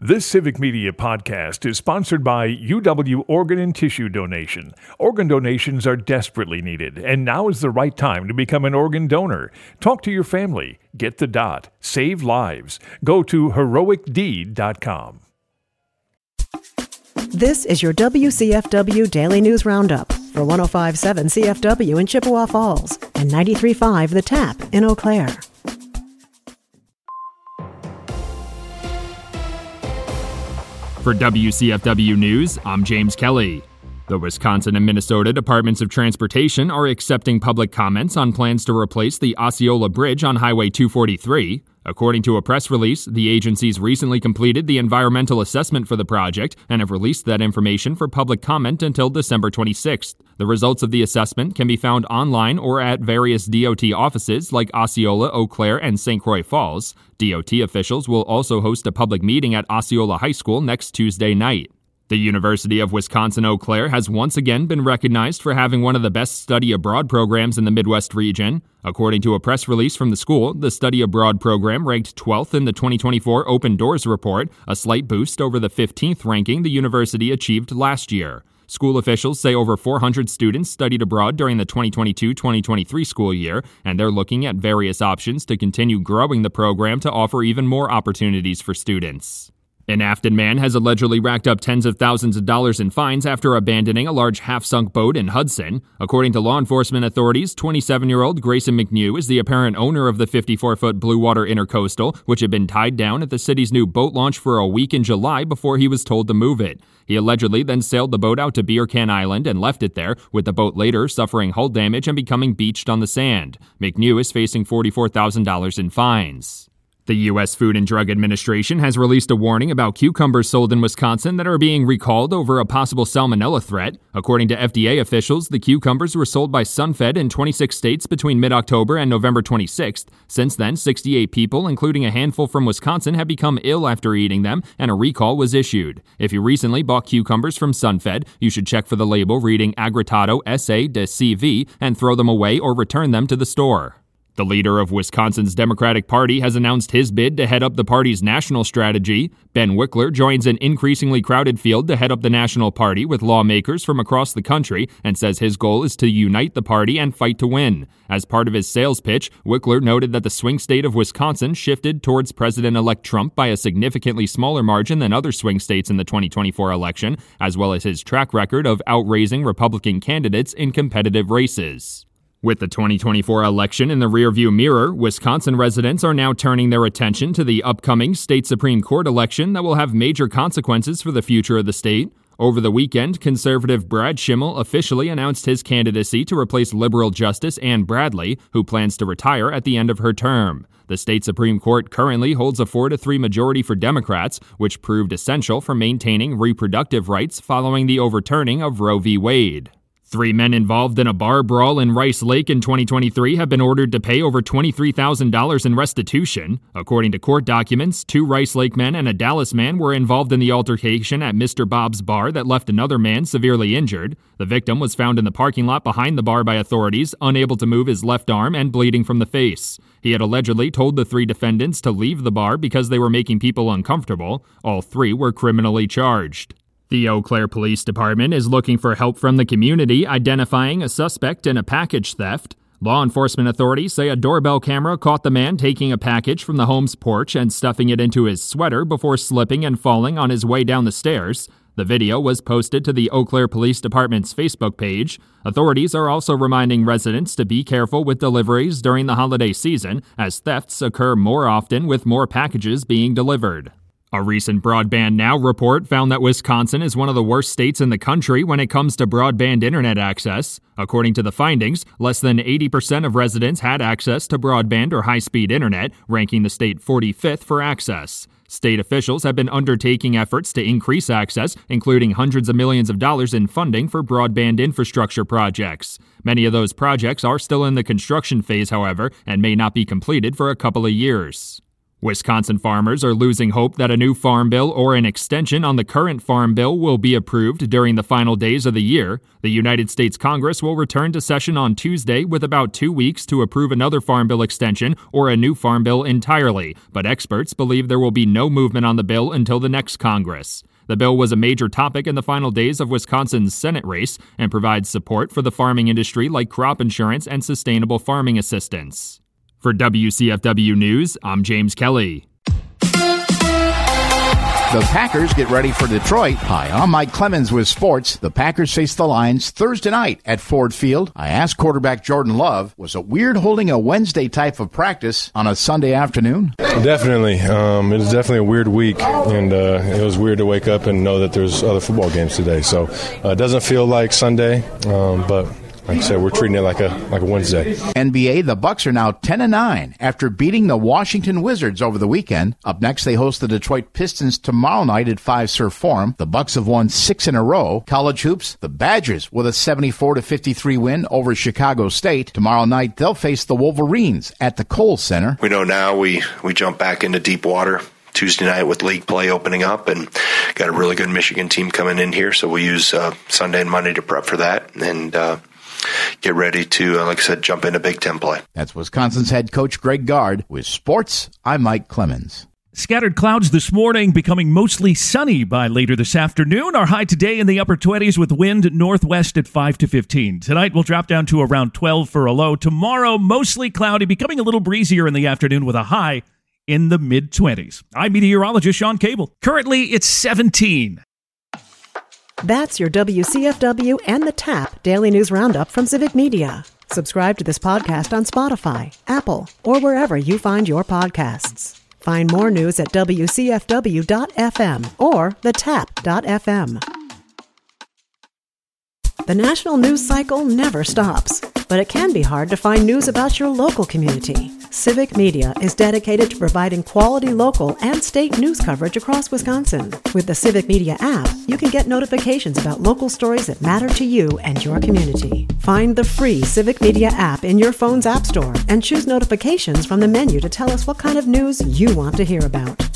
This Civic Media podcast is sponsored by UW Organ and Tissue Donation. Organ donations are desperately needed, and now is the right time to become an organ donor. Talk to your family. Get the dot. Save lives. Go to heroicdeed.com. This is your WCFW Daily News Roundup for 105.7 CFW in Chippewa Falls and 93.5 The Tap in Eau Claire. For WCFW News, I'm James Kelly. The Wisconsin and Minnesota Departments of Transportation are accepting public comments on plans to replace the Osceola Bridge on Highway 243. According to a press release, the agencies recently completed the environmental assessment for the project and have released that information for public comment until December 26th. The results of the assessment can be found online or at various DOT offices like Osceola, Eau Claire, and St. Croix Falls. DOT officials will also host a public meeting at Osceola High School next Tuesday night. The University of Wisconsin-Eau Claire has once again been recognized for having one of the best study abroad programs in the Midwest region. According to a press release from the school, the study abroad program ranked 12th in the 2024 Open Doors report, a slight boost over the 15th ranking the university achieved last year. School officials say over 400 students studied abroad during the 2022-2023 school year, and they're looking at various options to continue growing the program to offer even more opportunities for students. An Afton man has allegedly racked up tens of thousands of dollars in fines after abandoning a large half-sunk boat in Hudson. According to law enforcement authorities, 27-year-old Grayson McNew is the apparent owner of the 54-foot Blue Water Intercoastal, which had been tied down at the city's new boat launch for a week in July before he was told to move it. He allegedly then sailed the boat out to Beer Can Island and left it there, with the boat later suffering hull damage and becoming beached on the sand. McNew is facing $44,000 in fines. The U.S. Food and Drug Administration has released a warning about cucumbers sold in Wisconsin that are being recalled over a possible salmonella threat. According to FDA officials, the cucumbers were sold by SunFed in 26 states between mid-October and November 26th. Since then, 68 people, including a handful from Wisconsin, have become ill after eating them, and a recall was issued. If you recently bought cucumbers from SunFed, you should check for the label reading Aggretato SA de CV and throw them away or return them to the store. The leader of Wisconsin's Democratic Party has announced his bid to head up the party's national strategy. Ben Wickler joins an increasingly crowded field to head up the national party with lawmakers from across the country and says his goal is to unite the party and fight to win. As part of his sales pitch, Wickler noted that the swing state of Wisconsin shifted towards President-elect Trump by a significantly smaller margin than other swing states in the 2024 election, as well as his track record of outraising Republican candidates in competitive races. With the 2024 election in the rearview mirror, Wisconsin residents are now turning their attention to the upcoming state Supreme Court election that will have major consequences for the future of the state. Over the weekend, conservative Brad Schimel officially announced his candidacy to replace liberal Justice Ann Bradley, who plans to retire at the end of her term. The state Supreme Court currently holds a 4-3 majority for Democrats, which proved essential for maintaining reproductive rights following the overturning of Roe v. Wade. 3 men involved in a bar brawl in Rice Lake in 2023 have been ordered to pay over $23,000 in restitution. According to court documents, 2 Rice Lake men and a Dallas man were involved in the altercation at Mr. Bob's bar that left another man severely injured. The victim was found in the parking lot behind the bar by authorities, unable to move his left arm and bleeding from the face. He had allegedly told the 3 defendants to leave the bar because they were making people uncomfortable. All 3 were criminally charged. The Eau Claire Police Department is looking for help from the community identifying a suspect in a package theft. Law enforcement authorities say a doorbell camera caught the man taking a package from the home's porch and stuffing it into his sweater before slipping and falling on his way down the stairs. The video was posted to the Eau Claire Police Department's Facebook page. Authorities are also reminding residents to be careful with deliveries during the holiday season, as thefts occur more often with more packages being delivered. A recent Broadband Now report found that Wisconsin is one of the worst states in the country when it comes to broadband internet access. According to the findings, less than 80% of residents had access to broadband or high-speed internet, ranking the state 45th for access. State officials have been undertaking efforts to increase access, including hundreds of millions of dollars in funding for broadband infrastructure projects. Many of those projects are still in the construction phase, however, and may not be completed for a couple of years. Wisconsin farmers are losing hope that a new farm bill or an extension on the current farm bill will be approved during the final days of the year. The United States Congress will return to session on Tuesday with about 2 weeks to approve another farm bill extension or a new farm bill entirely, but experts believe there will be no movement on the bill until the next Congress. The bill was a major topic in the final days of Wisconsin's Senate race and provides support for the farming industry like crop insurance and sustainable farming assistance. For WCFW News, I'm James Kelly. The Packers get ready for Detroit. Hi, I'm Mike Clemens with sports. The Packers face the Lions Thursday night at Ford Field. I asked quarterback Jordan Love, was it weird holding a Wednesday type of practice on a Sunday afternoon? Definitely. It was definitely a weird week, and it was weird to wake up and know that there's other football games today. So it doesn't feel like Sunday, but like I said, we're treating it like a Wednesday. NBA, the Bucks are now 10-9 after beating the Washington Wizards over the weekend. Up next, they host the Detroit Pistons tomorrow night at Fiserv Forum. The Bucks have won 6 in a row. College hoops, the Badgers with a 74-53 win over Chicago State. Tomorrow night, they'll face the Wolverines at the Kohl Center. We know now we jump back into deep water Tuesday night with league play opening up, and got a really good Michigan team coming in here. So we use Sunday and Monday to prep for that, and get ready to, like I said, jump into Big Ten play. That's Wisconsin's head coach Greg Gard. With sports, I'm Mike Clemens. Scattered clouds this morning, becoming mostly sunny by later this afternoon. Our high today in the upper 20s with wind northwest at 5 to 15. Tonight we'll drop down to around 12 for a low. Tomorrow, mostly cloudy, becoming a little breezier in the afternoon with a high in the mid-20s. I'm meteorologist Sean Cable. Currently, it's 17. That's your WCFW and the TAP Daily News Roundup from Civic Media. Subscribe to this podcast on Spotify, Apple, or wherever you find your podcasts. Find more news at WCFW.FM or thetap.fm. The national news cycle never stops, but it can be hard to find news about your local community. Civic Media is dedicated to providing quality local and state news coverage across Wisconsin. With the Civic Media app, you can get notifications about local stories that matter to you and your community. Find the free Civic Media app in your phone's app store and choose notifications from the menu to tell us what kind of news you want to hear about.